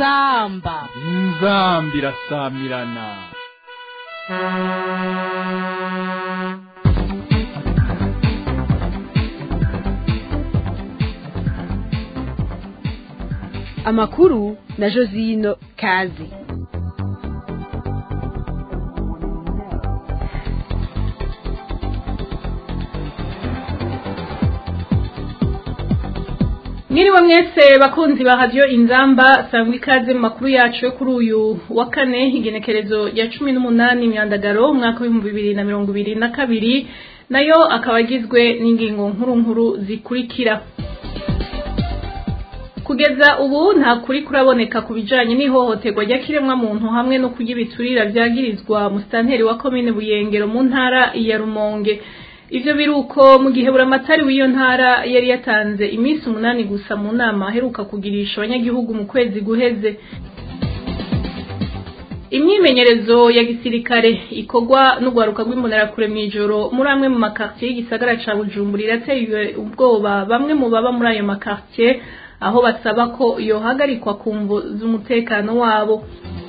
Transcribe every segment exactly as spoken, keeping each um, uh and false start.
inzamba inzamba irasamirana. amakuru na Josino Kazi. Mwiriwe mwese bakunzi ba radio Inzamba, sangwa ikaze mu makuru yacu yo kuri uyu wa kane igenekerezo ya cumi n'umunani Myandagaro umwaka w'ibihumbi bibiri na mirongo ibiri na kabiri, nayo akaba agizwe n'ingingo nkuru nkuru zikurikira. Kugeza ubu nta kuri kuraboneka kubijanye n'ihohoterwa ry'akiremwa muntu hamwe no kugibiturira vyagirizwa mu stanteri wa commune Buyengero mu ntara ya Rumonge. Ivyo biruko mu gihe buramatari w'iyo ntara yari yatanze iminsi umunani gusa mu nama aheruka kugirisha abanyagihugu mu kwezi guheze. Imyimenyerezo ya gisirikare ikogwa n'ugwaruka rw'imbonerakure mw'ijoro muri amwe mu makartier y'igisagara ca Bujumbura irateye ubwoba bamwe mu baba muri ayo makartier, aho basaba ko yohagarikwa ku mvo z'umutekano wabo.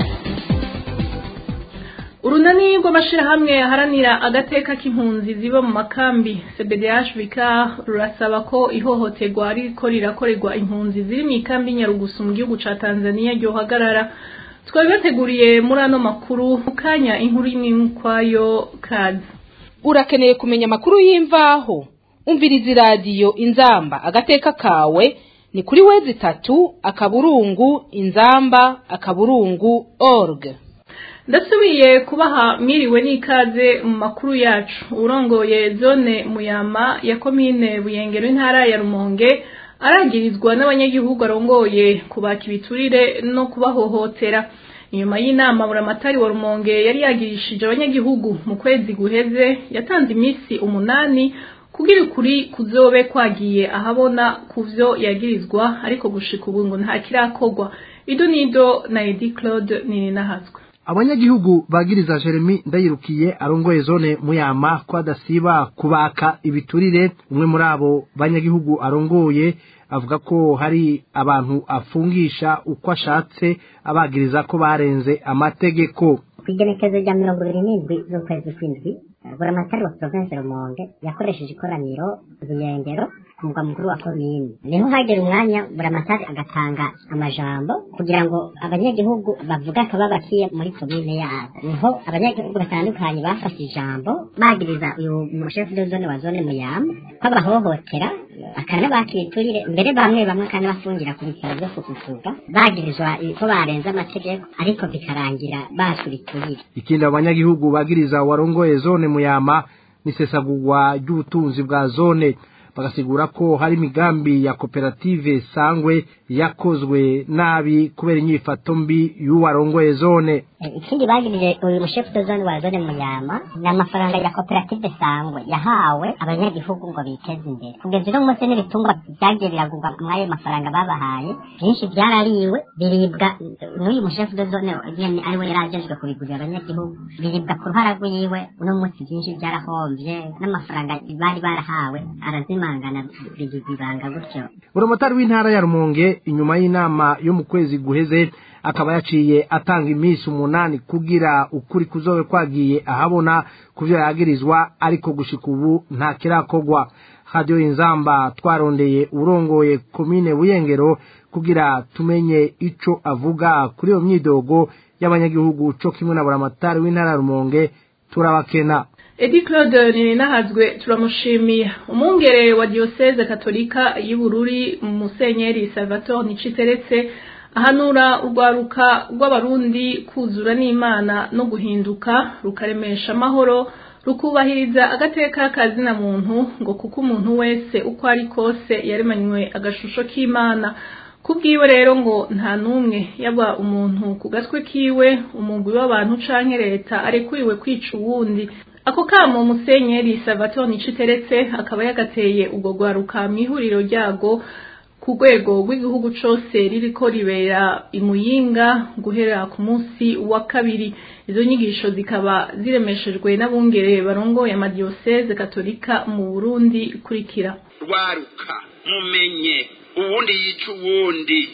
Urunani rw'amashirahamwe haranira agateka k'impunzi ziba mu makambi C B D H V K rurasaba ko ihohoterwa ariko rirakorerwa impunzi ziri mu ikambi Nyarugusu mu gihugu ca Tanzania ryohagarara. Twabibateguriye muri ano makuru mukanya inkuru imwe kwayo kazi. Urakeneye kumenya amakuru y'imvaho? Umviriza radio Inzamba agateka kawe ni kuri wezi tatu akaburungu inzamba akaburungu org. Ndasubiye kubaha miriwe n'ikaze mu makuru yacu. Urongoye zone Muyama ya commune Buyengero intara ya Rumonge aragirizwa n'abanyagihugu arongoye kubaka ibiturire no kubahohotera. Inyuma y'inama buramatari wa Rumonge yari yagirishije abanyagihugu mu kwezi guheze, yatanze imisi umunani kugira ukuri kuzobe kwagiye ahabona kuvyo yagirizwa, ariko gushika ubu ngo nta kirakogwa. Idonido na Edi Claude Nininahazwe. Abanyagihugu bagiriza Jeremy Ndayirukiye arongoye zone Muyama ko adasiba kubaka ibiturire. Umwe muri abo banyagihugu arongoye avuga ko hari abantu afungisha uko ashatse abagiriza ko barenze amategeko. Kwigenekezo rya mirongo ibiri n'indwi z'ukwezi kw'indwi buramatari wa province Rumonge yakoresheje ikoraniro Buyengero ku mugwa mukuru wa komine. Niho hagera umwanya buramatari agatanga amajambo kugira ngo abanyagihugu bavuga ko babakiye muri komine yabo. Niho abanyagihugu batandukanye bafashe ijambo bagiriza uyu chef de zone wa zone Muyama ko bahohotera akana bakiturire mbere bamwe bamwe kandi bafungira ku bitaro byo kuvuga bagirizwa ko barenze amategeko, ariko bikarangira basuriturire. Ikindi abanyagihugu bagiriza warongoye zone Muyama nisesagurwa ry'ubutunzi bwa zone, bagasigura ko hari migambi ya koperative Sangwe yakozwe nabi kubera inyifato mbi y'uwarongoye zone. Ikindi bagirije uyu chef de zone wa zone Muyama n'amafaranga ya koperative Sangwe yahawe abanyagihugu ngo biteze imbere. Kugeza uno munsi n'ibitungwa byagiye biragurwa mwayo mafaranga babahaye, byinshi byarariwe biribwa n'uyu chef de zone nyene ariwe yarajejwe kubigurira abanyagihugu, biribwa ku ruhara rwiwe. Uno munsi byinshi byarahomvye n'amafaranga bari barahawe arazimangana bigibanga gutyo. Buramatari w'intara ya Rumonge inyuma y'inama yo mu kwezi guheze akaba yaciye atanga imisi umunani kugira ukuri kuzobe kwagiye ahabona kuvyo yagirizwa, ariko gushika ubu nta kirakogwa. Radio Inzamba twarondeye urongoye commune Buyengero kugira tumenye ico avuga kuri iyo myidogo y'abanyagihugu co kimwe na buramatari w'intara Rumonge. Turabakena. Edi Claude Nininahazwe turamushimiye. Umungere wa diocese katolika y'Ibururi Musenyeri Salvatore Niciteretse ahanura urwaruka rw'abarundi kuzura n'Imana no guhinduka rukaremesha amahoro rukubahiriza agateka kazina muntu, ngo kuko umuntu wese uko ari kose yaremanywe agashusho k'Imana. Kubwiwe rero ngo nta numwe yaba umuntu ku gatwe kiwe, umugwi w'abantu canke leta arekuriwe kwica uwundi. Ako kamo Musenyeri Salvatore Niciteretse akaba yagateye ubwo rwaruka mw'ihuriro ryago ku rwego rw'igihugu cose ririko ribera imuyinga guhera ku munsi wa kabiri. Izo nyigisho zikaba ziremeshejwe n'abungere barongoye amadiocese katolika mu Burundi kurikira. Rwaruka mumenye uwundi yica uwundi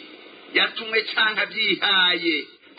yatumwe canke avyihaye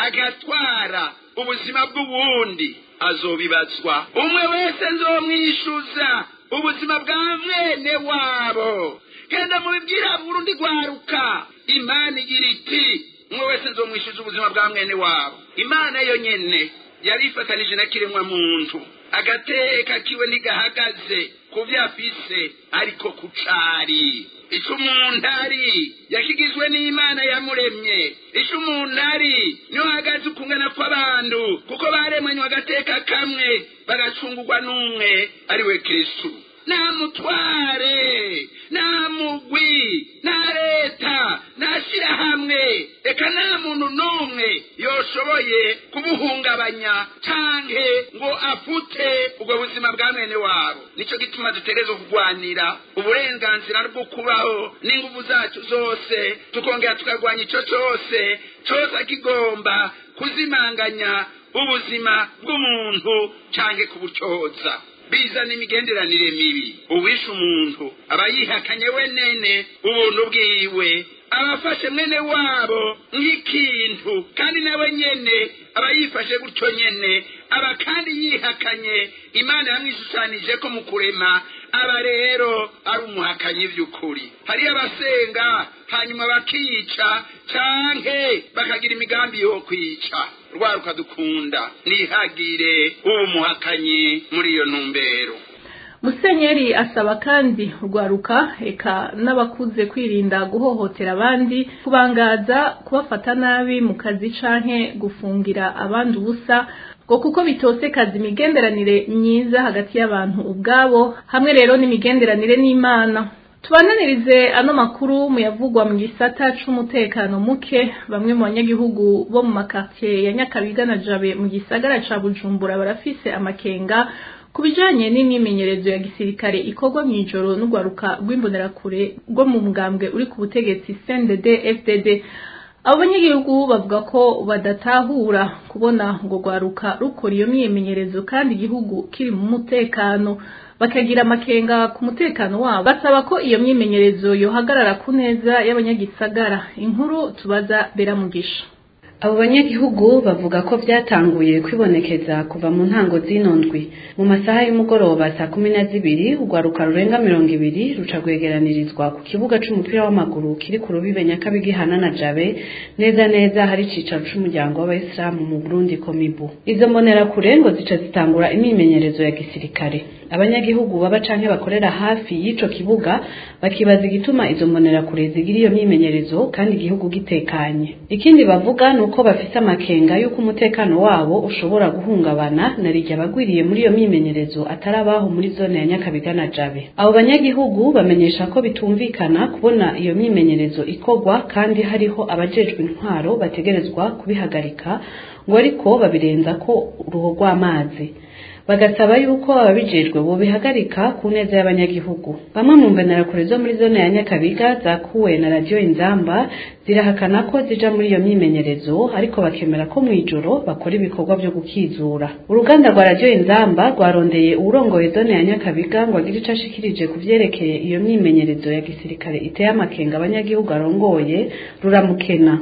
agatwara ubuzima bw'uwundi azobibazwa. Umwe wese nzomwishuza ubuzima bwa mwene wabo. Genda mubibwira Burundi rwaruka, Imana igira iti umwe wese nzomwishuza ubuzima bwa mwene wabo. Imana yo nyene yarifatanije na kiremwa muntu, agateka kiwe ntigahagaze ku vyafise ariko kucari. Ico umuntu ari yakigizwe n'Imana yamuremye. Ico umuntu ari niho hagaze ukungana kw'abantu, kuko baremanywe agateka kamwe bagacungurwa n'umwe ari we Kristo. Nta mutware, nta mugwi, nta leta, nta shirahamwe, eka nta muntu n'umwe yoshoboye kubuhungabanya canke ngo afute ubwo buzima bwa mwene wabo. Nico gituma dutegerezwa kurwanira uburenganzira bwo kubaho n'inguvu zacu zose, tukongera tukarwanya ico cose cose kigomba kuzimanganya ubuzima bw'umuntu canke kubucoza. Bizana imigenderanire mibi. Uwishe umuntu aba yihakanye wenene ubuntu bwiwe, abafashe mwene wabo nk'ikintu, kandi nawe nyene aba yifashe gutyo nyene, aba kandi yihakanye Imana yamwishushanyije ko mu kurema, aba rero ari umuhakanyi vy'ukuri. Hari abasenga hanyuma bakica canke bakagira imigambi yo kwica. Rwaruka dukunda nihagire uwo muhakanyi muri iyo ntumbero. Musenyeri asaba kandi urwaruka eka n'abakuze kwirinda guhohotera abandi, kubangaza, kubafata nabi mu kazi canke gufungira abandi ubusa, ngo kuko bitosekaza imigenderanire myiza hagati y'abantu ubwabo, hamwe rero n'imigenderanire n'Imana. Tubananirize ano makuru muyavugwa mu gisata c'umutekano muke. Bamwe mu banyagihugu bo mu makartier ya Nyakabiga na Jabe mu gisagara ca Bujumbura barafise amakenga kubijanye n'imyimenyerezo ya gisirikare ikorwa mw'ijoro n'ugwaruka rw'imbonerakure rwo mu mugambwe uri ku butegetsi C N D D F D D. Abo banyagihugu bavuga ko badatahura kubona ngo gwaruka rukora iyo myimenyerezo kandi igihugu kiri mu mutekano, bakagira amakenga ku mutekano wabo. Basaba ko iyo myimenyerezo yohagarara ku neza y'abanyagisagara. Inkuru tubaza Beramugisha. Abo banyagihugu bavuga ko vyatanguye kwibonekeza kuva mu ntango z'inondwi. Mu masaha y'umugoroba saa kumi na zibiri ugwaruka rurenga mirongo ibiri ruca rwegeranirizwa ku kibuga c'umupira w'amaguru kiri ku rubibe Nyakabiga ihana na Jabe, neza neza hari icicaro c'umuryango w'Abayisilamu mu Burundi Komibu. Izo mbonerakure ngo zica zitangura imyimenyerezo ya gisirikare. Abanyagihugu baba canke bakorera hafi y'ico kibuga bakibaza igituma izo mbonerakure zigira iyo myimenyerezo kandi igihugu gitekanye. Ikindi bavuga nuko bafise amakenga yuko umutekano wabo ushobora guhungabana narirya bagwiriye muri iyo myimenyerezo atarabaho muri zone ya Nyakabiga na Jabe. Abo banyagihugu bamenyesha ko bitumvikana kubona iyo myimenyerezo ikorwa kandi hariho abajejwe intwaro bategerezwa kubihagarika, ngo ariko babirenza ko uruho rw'amazi. Bagasaba yuko ababijejwe bo bihagarika ku neza y'abanyagihugu. Bamwe mu mbonerakure zo muri zone ya Nyakabiga zakuwe na radio Inzamba zirahakana ko zija muri iyo myimenyerezo, ariko bakemera ko mwijoro bakora ibikorwa byo gukizura. Uruganda rwa radio Inzamba rwarondeye urongoye zone ya Nyakabiga ngo agire ico ashikirije kuvyerekeye iyo myimenyerezo ya gisirikare iteye amakenga abanyagihugu arongoye, ruramukena.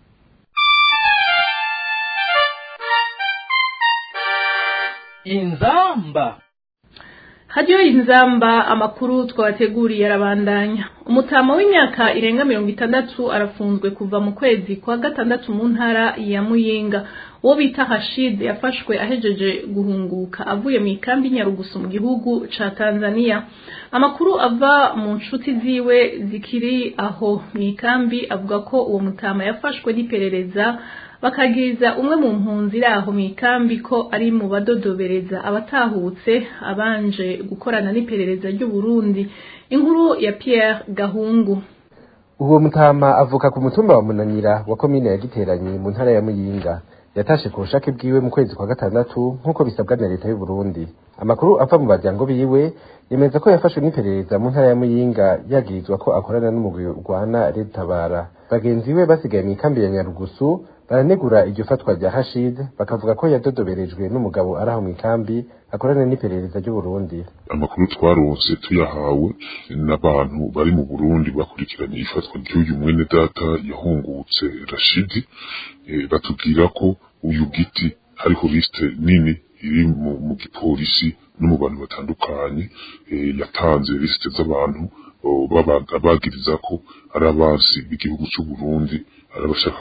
Inzamba. Radio Inzamba, amakuru twabateguriye arabandanya. Umutama w'imyaka irenga mirongo itandatu arafunzwe kuva mu kwezi kwa gatandatu mu ntara ya Muyinga. Uwo bita Hashid yafashwe ahejeje guhunguka avuye mu ikambi Nyarugusu mu gihugu ca Tanzania. Amakuru ava mu nshuti ziwe zikiri aho mu ikambi avuga ko uwo mutama yafashwe n'iperereza, bakagiriza umwe mu mpunzi aho mu ikambi ko ari mu badodobereza abatahutse abanje gukorana n'iperereza ry'u Burundi. Inkuru ya Pierre Gahungu. Uwo mutama avuka ku mutumba wa Munanira wa komine ya Giteranyi mu ntara ya Muyinga. Yatashe ku bushake bwiwe mu kwezi kwa gatandatu nk'uko bisabwa na leta y'u Burundi. Amakuru ava mu baryango biwe yemeza ko yafashwe n'iperereza mu ntara ya Muyinga yagirizwa ko akorana n'umugwi urwana Red Tabara. Bagenzi we basigaye mu ikambi ya Nyarugusu baranegura iryo fatwa rya Rashid bakavuga ko yadodoberejwe n'umugabo araho mu ikambi akorana n'iperereza ry'u Burundi. Amakuru twaronse tuyahawe n'abantu bari mu Burundi bakurikiranye ifatwa ry'uyu mwene data yahungutse Rashid, e, batubwira ko uyu giti hariho liste nini iri mu, mu gipolisi no mu bantu batandukanye, e, yatanze liste z'abantu babagiriza ko ari abansi b'igihugu cy'u Burundi, arabashaka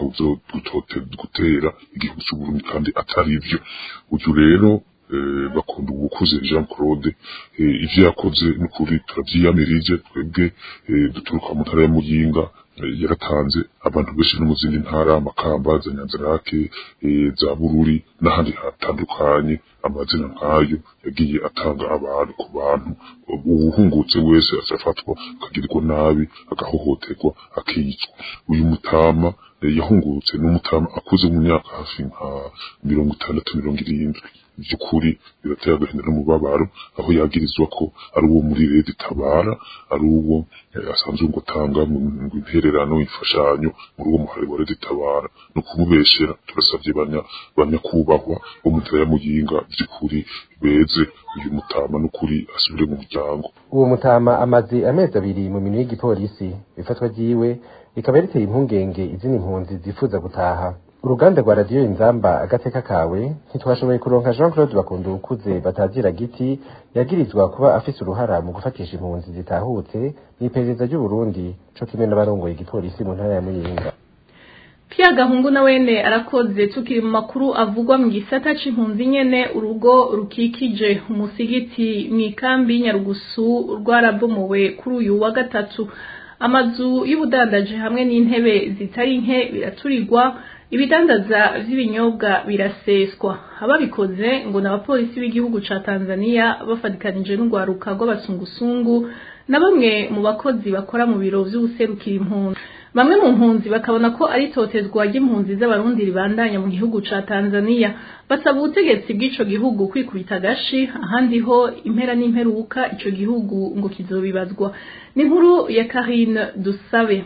gutera igihugu cy'u Burundi kandi atari ivyo. Uyu rero eh, bakunda ubukuze Jean Claude, eh, ivyo yakoze n'ukuri turavyiyamirije twebwe, eh, duturuka mu ntara ya Muyinga, eh, yaratanze abantu benshi no mu zindi ntara, Makamba, za Nyanzarake, eh, za Bururi n'ahandi hatandukanye, amazina nk'ayo yagiye atanga abantu ku bantu. Uwuhungutse wese azafatwa akagirirwa nabi, agahohoterwa, akicwa. Uyu mutama eh, yahungutse n'umutama akuze mu myaka hafi nka mirongo itandatu mirongo irindwi. Byukuri birateye agahinda n'umubabaro, aho yagirizwa ko ari uwo muri Leta Tabara, ari uwo eh, asanzwe ngo tanga mu intererano imfashanyo muri uwo muhari wa Leta Tabara. No kumubeshera turasavye banya banya kubahwa bo mu ntara ya Muyinga, byukuri beze uyu mutama n'ukuri asubire mu muryango. Uwo mutama amaze amezi abiri mu minwe y'igipolisi, ifatwa ryiwe ikaba riteye impungenge izindi impunzi zifuza gutaha. Uruganda rwa radio Inzamba agateka kawe ntitwashoboye kuronka Jean Claude Bakunda ukuze batazira giti yagirizwa kuba afise uruhara mu gufatisha impunzi zitahutse n'iperereza ry'u Burundi co kimwe n'abarongoye igipolisi mu ntara ya Muyinga. Pierre Gahungu na wene arakoze. Tukiri mu makuru avugwa mu gisata c'impunzi nyene, urugo rukikije umusigiti mw'ikambi Nyarugusu rwarabomowe kuri uyu wa gatatu. Amazu y'ubudandaje hamwe n'intebe zitari nke biraturirwa, ibidandaza vy'ibinyobwa biraseswa. Ababikoze ngo n'abapolisi b'igihugu ca Tanzania bafadikanije n'ugwaruka rw'abasungusungu na bamwe mu bakozi bakora mu biro vy'ubuserukira impunzi. Bamwe mu mpunzi bakabona ko ari totezwa ry'impunzi z'abarundi ribandanya mu gihugu ca Tanzania, basaba ubutegetsi bw'ico gihugu kwikubita gashi, ahandi ho impera n'imperuka ico gihugu ngo kizobibazwa. Ni nkuru ya Karine Dusabe.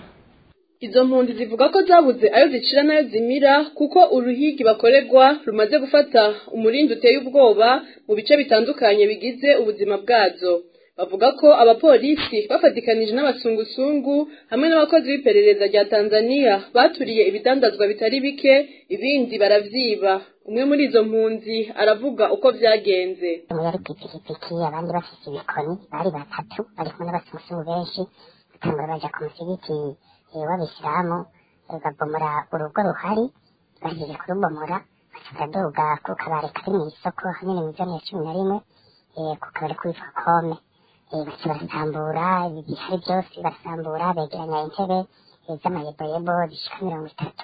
Izo mpunzi zivuga ko zabuze ayo zicira nayo zimira, kuko uruhigi bakorerwa rumaze gufata umurindi uteye ubwoba mu bice bitandukanye bigize ubuzima bwazo. Bavuga ko abapolisi bafatikanije n'abasungusungu hamwe n'abakozi b'iperereza rya Tanzania baturiye ibidandazwa bitari bike, ibindi baravyiba. Umwe muri izo mpunzi aravuga uko vyagenze. Yari pikipiki, abandi bafise ibikoni, bari batatu, bari kumwe n'abasungusungu benshi, batangura baja ku musigiti w'abisilamu, babomora urugo ruhari. Bahejeje kurubomora baca baraduga ku kabare kari mw'isoko hanini mu zone ya cumi na rimwe, ku kabare kwitwa Kome. Baca barasambura ibihari byose, barasambura begeranya intebe z'amayeboyebo zishika mirongo itatu,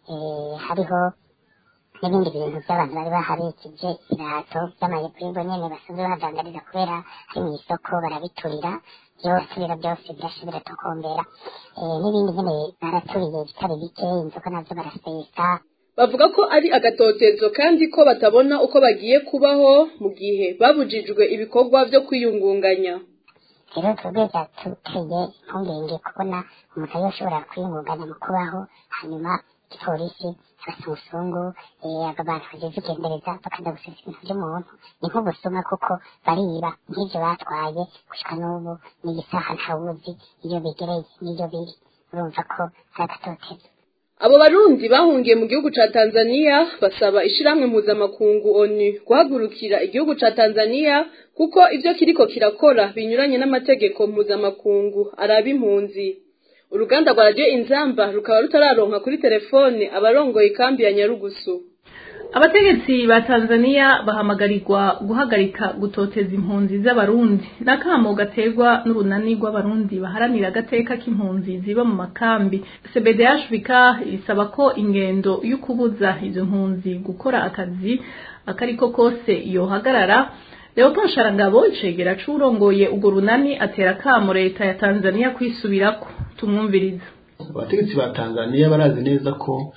hariho n'ibindi bintu by'abantu bari bahabikije, ibirato by'amayeboyebo nyene basanzwe bahadandariza kubera hari mw'isoko, barabiturira byose, bira byose birasha biratokombera. N'ibindi nyene baraturiye bitari bike, inzoga nazo barasesa. Bavuga ko ari agatotezo kandi ko batabona uko bagiye kubaho mu gihe babujijwe ibikorwa vyo kwiyungunganya. Rero twebwe vyatuteye impungenge kubona umuntu yoshobora kwiyungunganya mu kubaho, hanyuma igipolisi, abasungusungu, aba bantu bajeje igendereza bakaza gusesa ibintu vy'umuntu. Ni nk'ubusuma kuko bariba nk'ivyo batwaye gushika n'ubu n'igisaha ntawuzi iyo bigereye n'iyo biri. Urumva ko ari agatotezo. Abo barundi bahungiye mu gihugu ca Tanzania basaba ishiramwe mpuzamakungu O N U guhagurukira igihugu ca Tanzania, kuko ivyo kiriko kirakora binyuranye n'amategeko mpuzamakungu araba impunzi. Uruganda rwa Radio Inzamba rukaba rutararonka kuri telefone abarongoye ikambi ya Nyarugusu. Abategetsi ba Tanzania bahamagarirwa guhagarika gutoteza impunzi z'abarundi. Nakamo gaterwa n'urunani rw'abarundi baharanira agateka k'impunzi ziba mu makambi. C B D H B K isaba ko ingendo y'ukubuza izo mpunzi gukora akazi akariko kose yohagarara. Leopold Sharangabo icegera c'urongoye urwo runani atera kamo leta ya Tanzania kwisubirako. Tumwumviriza. Abategetsi ba Tanzania barazi neza ko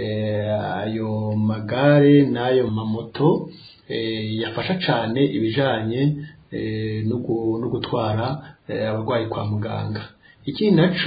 ayo magare n'ayo mamoto yafasha cane ibijanye no gutwara abarwayi kwa muganga. Iki naco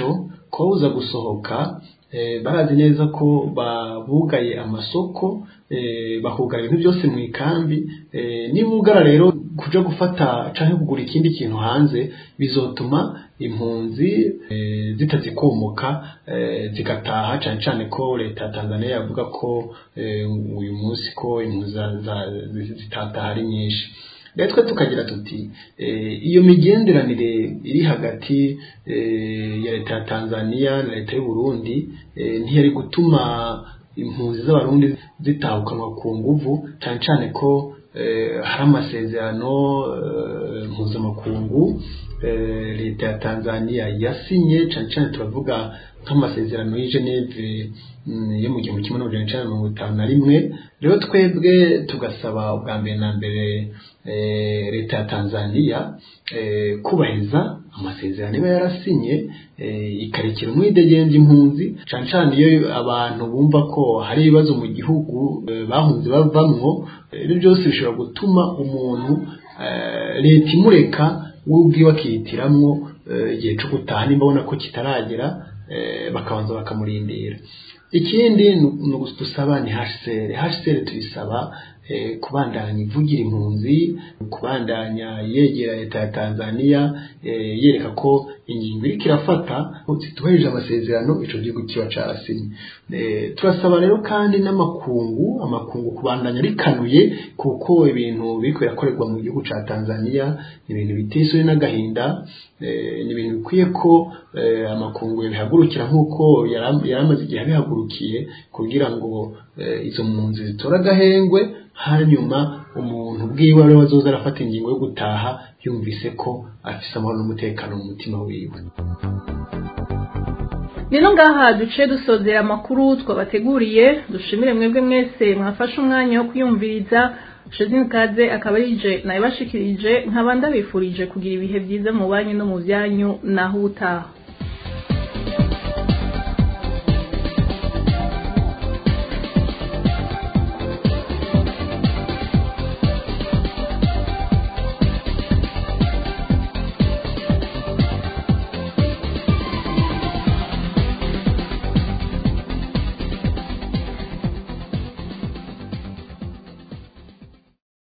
kubabuza gusohoka barazi neza ko babugaye amasoko bakugara ibintu byose mu ikambi niba ugara rero kuja gufata canke kugura ikindi kintu hanze bizotuma impunzi zitazikomoka zigataha cane cane ko leta ya Tanzania yavuga ko uyu munsi ko impunzi zitataha ari nyinshi. Rero twe tukagira tuti iyo migenderanire iri hagati ya leta ya Tanzania na leta y'u Burundi ntiyari gutuma impunzi z'abarundi zitahukanwa ku nguvu cyane cyane ko hari amasezerano mpuzamakungu leta ya Tanzania yasinye cyane cyane turavuga nk'amasezerano y'i Geneve yo mu gihumbi kimwe n'amajana icenda na mirongo itanu na rimwe. Rero twebwe tugasaba ubwa mbere na mbere leta ya Tanzania kubahiriza amasezerano iba yarasinye ikarekera umwidegenzi impunzi cyane cyane iyo abantu bumva ko hari ibibazo mu gihugu bahunze bavamwo. Ibyo byose bishobora gutuma umuntu leta imureka ubwiwe akihitiramwo igihe cyo gutaha nimba abona ko kitaragera bakabanza bakamurindira. Ikindi dusaba ni H C R. H C R tuyisaba kubandanya ivugira impunzi, kubandanya yegera leta ya Tanzania yereka ko ingingo iriko irafata zitubahirije amasezerano ico gihugu kiba carasinye. Turasaba rero kandi n'amakungu amakungu kubandanya rikanuye kuko ibintu biriko birakorerwa mu gihugu ca Tanzania ni ibintu biteswe n'agahinda, ni ibintu bikwiye ko amakungu bihagurukira nk'uko yaramaze igihe bihagurukiye kugira ngo izo mpunzi zitora agahengwe, hanyuma umuntu bwiwe rero bazoza arafata ingingo yo gutaha yumvise ko afise amahoro n'umutekano mu mutima wiwe. Nino ngaha duce dusozera amakuru twabateguriye. Dushimire mwebwe mwese mwafashe umwanya wo kuyumviriza. Shezin Kaze akaba yije naye bashikirije nkabanda bifurije kugira ibihe byiza mu banyu no mu byanyu naho utaha.